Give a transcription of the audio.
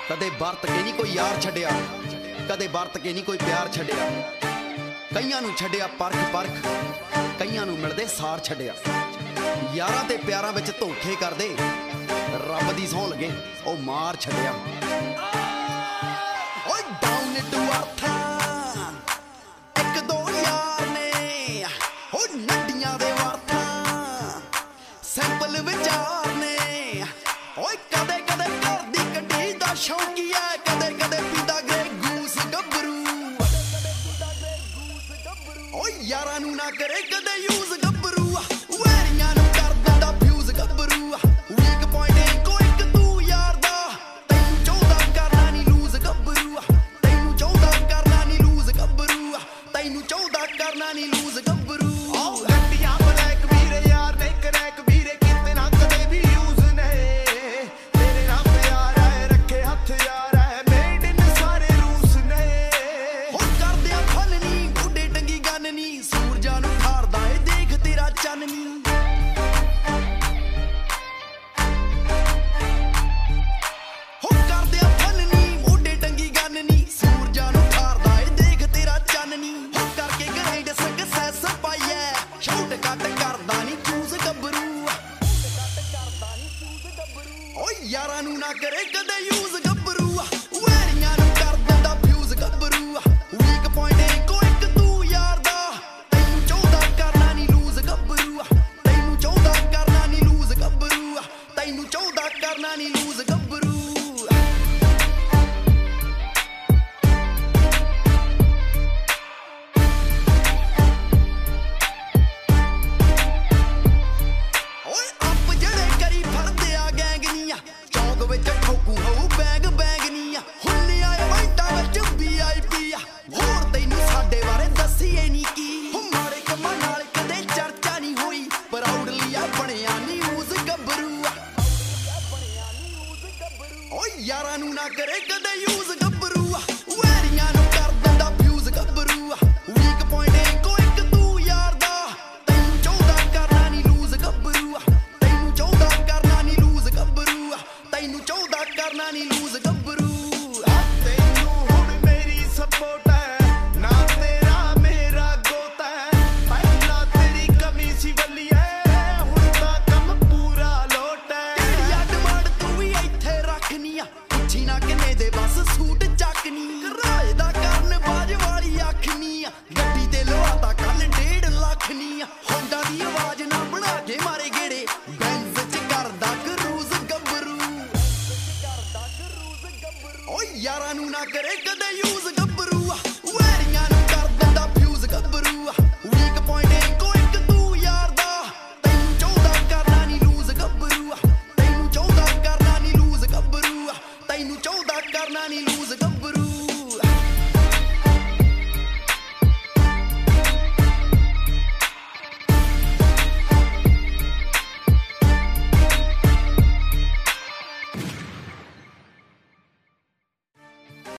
कदे वरत के नहीं कोई यार छड्डिया, कदे वरत के नहीं कोई प्यार छड्डिया। कईयां नूं छड्डिया परख परख, कईयां नूं मिलदे सार छड्डिया। यारां ते प्यारां विच धोखे करदे, रब दी सौं लगे ओ मार छड्डिया। ओए डाउन टू अर्थ एक दो यार ने, ओ नड्डियां दे वर्थ सैंपल विचार ने। ओए कदे कदे घर दी कड्डी दा शौकीआ, कदे कदे पींदा ग्रे गूस गब्बरू। ओए यारां नूं ना करे कदे यूज गब्बरू, वैरियां नूं कर दिंदा फ्यूज गब्बरू। वीक पॉइंट इको इक तू यार दा, तैनूं चाहुंदा करना नी लूज गब्बरू। तैनूं चाहुंदा करना नी लूज गब्बरू, तैनूं चाहुंदा करना नी लूज गब्बरू। गड्डियां ब्लैक वीरे यार नहीं क्रैक वीरे, किते ना कदे भी यूज ने। तेरे नाम प्यार है रखे हथ यार है, मेड इन सारे रूस ने। हो करदिया फल नी गुड्डे टंगी गन नी, सूरजां नूं ठारदा ए देख तेरा चन्न नी। हो करदिया फल नी गुड्डे टंगी गन नी, सूरजां नूं ठारदा ए देख तेरा चन्न नी। हो करके ग्राइंड सक्सेस पाइए, शॉट कट करदा नी चूज गब्बरू। ओ यारां नूं ना करे कदे यूज गब्बरू, वैरियां नूं कर दिंदा फ्यूज गब्बरू। वीक पॉइंट इको इक तू यार दा, तैनूं चाहुंदा करना नी लूज गब्बरू। तैनूं चाहुंदा करना नी लूज गब्बरू, तैनूं चाहुंदा करना नी लूज गब्बरू। ओए अप जड़े करी फरदे आ गैंग नी, चौक विच ठोकू होऊ बैग बैग नी। हुल्ले आए वाइटां विच VIP, होर तैनूं साडे बारे दस्सीए नी की। हो माड़े कम्मां नाल कदे चर्चा नी होई, प्राउडली आ बणिया न्यूज़ गब्बरू। ओ यारां नूं ना करे कदे यूज